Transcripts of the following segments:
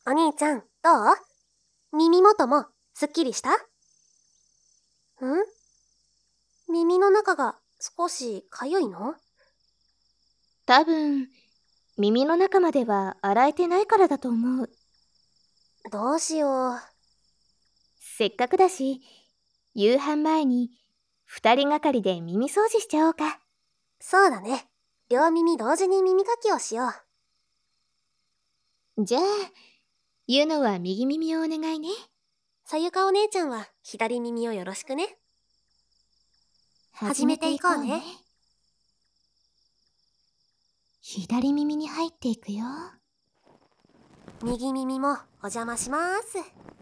お兄ちゃん、どう？耳元もすっきりした？耳の中が少しかゆいの？ 多分、耳の中までは洗えてないからだと思う。 どうしよう。 せっかくだし、夕飯前に二人がかりで耳掃除しちゃおうか。 そうだね。両耳同時に耳かきをしよう。 じゃあ、ゆのは右耳をお願いね。 さゆかお姉ちゃんは左耳をよろしくね。始めていこうね。 左耳に入っていくよ。 右耳もお邪魔します。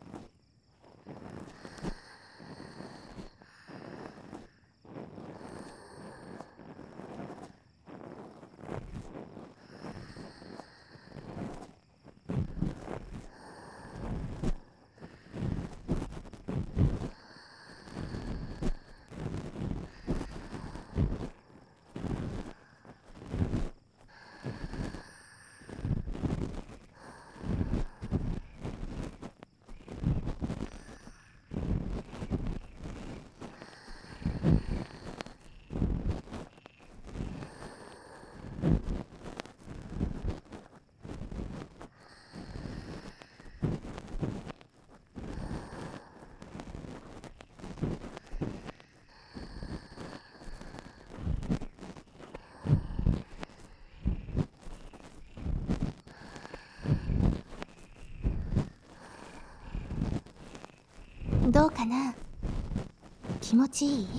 どうかな？気持ちいい？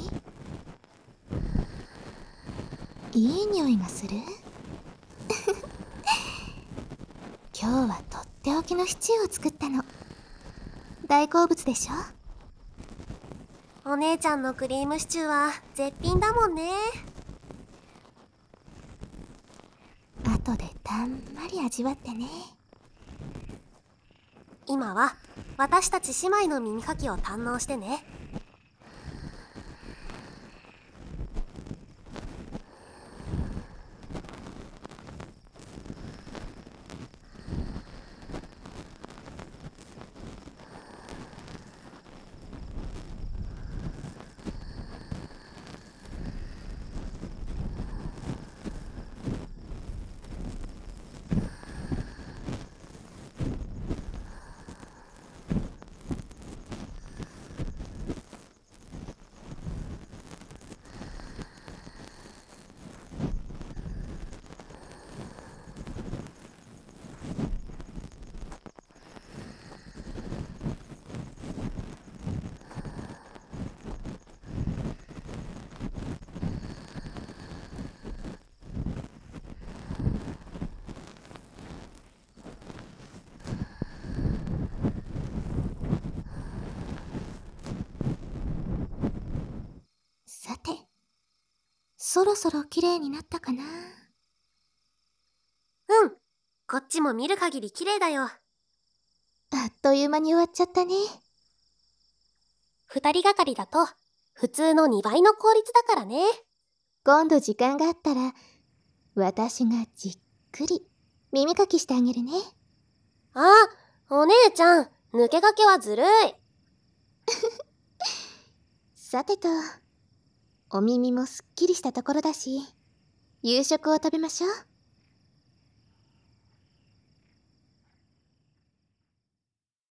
いい匂いがする？今日はとっておきのシチューを作ったの。大好物でしょ？ お姉ちゃんのクリームシチューは絶品だもんね。 後でたんまり味わってね。 今は私たち姉妹の耳かきを堪能してね。 さて、そろそろ綺麗になったかな？ こっちも見る限り綺麗だよ。 あっという間に終わっちゃったね。 二人がかりだと普通の2倍の効率だからね。 今度時間があったら、私がじっくり耳かきしてあげるね。 あ、お姉ちゃん、抜け駆けはずるい。 さてと、お耳もすっきりしたところだし、夕食を食べましょう。